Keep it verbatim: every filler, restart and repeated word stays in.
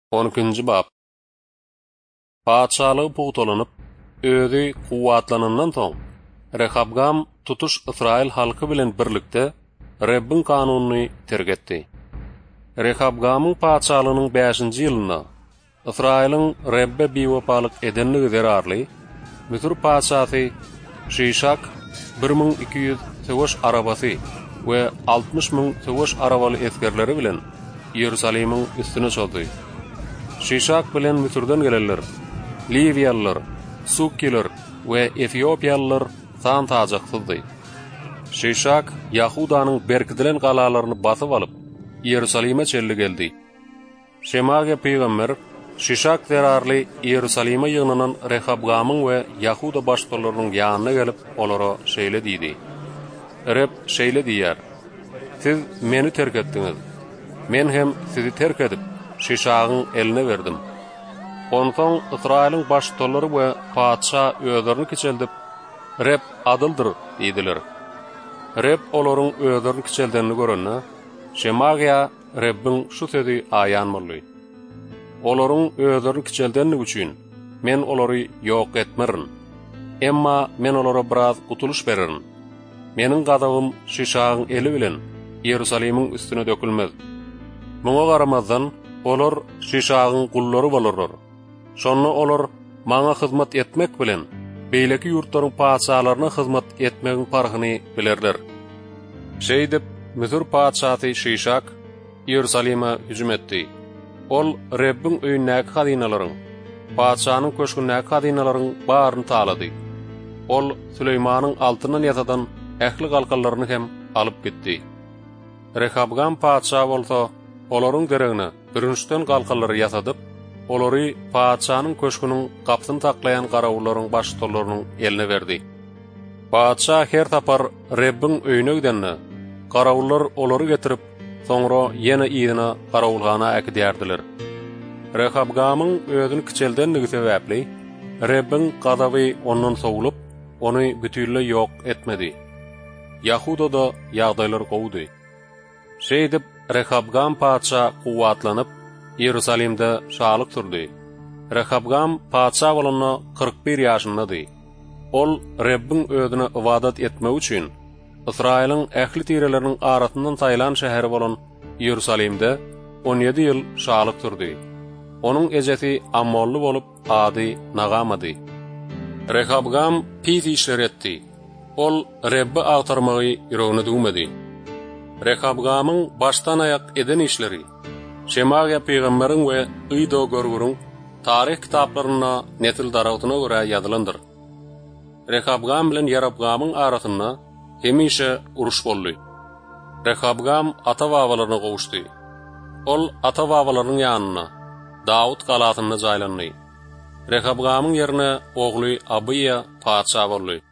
on ikinji bab. Paçalygy pugutalanyp, özi kuwatlanandan soň, Rehabgam tutuş Israil halky bilen birlikde Rabbin kanunyny tergetdi. Rehabgamyň paçalygynyň beşinji ýylynda Israiliň Rabbe biwapalyk edenligi zerarly, Misir paçasy Şişak bir ming iki ýüz söwüş arabasy we altmış ming söwüş arabaly eskerleri bilen Ýerusalimiň üstüne çoldy. Şişak bilen Misirden gelenler, Liviyalılar, Sukkiler we Efiopiyalılar san tajaksızdy. Şişak Yahudanyň berkidilen galalaryny basyp alyp Ýerusalime çelli geldi. Şemaga peýgamber Şişak zerarly Ýerusalime ýygnanan Rehabgamyň we Yahuda başgalarynyň ýanyna gelip olara şeýle diýdi. Reb şeýle diýär: Siz meni terk etdiňiz. Men hem sizi terk edip Şişagyň eline berdim. Onsoň Israiliň başgalary we paça özlerini kiçeldip Reb adyldyr diýdiler. Reb olaryň özlerini kiçeldenini görenne Şemaga Rebbin şu sözi aýan boldy. Olaryň özlerini kiçeldenligi üçin men olary ýok etmerin. Emma men olara biraz gutuluş bererin. Meniň gadawym Şişagyň eli bilen Ýerusalimiň üstüne dökülmez. Muňa garamazdan olar Şişagyň gullary bolarlar. Şonu olar maňa hyzmat etmek bilen beýleki ýurtlaryň paçalaryna hyzmat etmegiň parhyny bilerler. Şeýdip Misir paçasy Şişak Ýerusalime hüjüm etdi. Ol Rabbin öýündäki hadynalaryň, paçanyň köşkündäki hadynalaryň baryny talady. Ol Süleýmanyň altyndan ýatadan ähli galkallaryny hem alyp gitdi. Rehabgam paça bolsa, olaryň deregine birinçden galkallary ýasadyp, olary paçanyň köşküniň gapsyny taklaýan garawullaryň başgalarynyň eline berdi. Paça her tapar Rabbin öýüne gidenne, garawullar olary getirip, soňra ýene ýygyna garawulgana äkidýärdiler. Rehabgamyň özüni kiçeldenligi sebäpli, Rabbin gadawy ondan sowulup, ony bütünle ýok etmedi. Yahudada ýagdaýlar gowdy. Şeýdip Rehabgam paça kuwatlanyp Ýerusalimde şalyk turdy. Rehabgam paça bolany kırk bir ýaşyndady. Ol Rabbin özüne ibadat etmek üçin Israiliň ähli tireleriniň arasyndan taýlan şäheri bolan Ýerusalimde on ýedi ýyl şalyk turdy. Onuň ejesi amolly bolup ady Nagamady. Rehabgam pis işler etdi. Ol Rabbi agtarmagy ýüregine dugmady. Rehabgamyň baştan aýak eden işleri Şemaga peýgamberiň we Ido görgüriň taryh kitaplaryna netil daragyna görä ýazylandyr. Rehabgam bilen Ýarabgamyň arasynda hemişe uruş boldy. Rehabgam ata-babalaryna gowuşdy. Ol ata-babalarynyň ýanyna, Dawud galatyna jaýlandy. Rehabgamyň ýerine ogly Abiya paça boldy.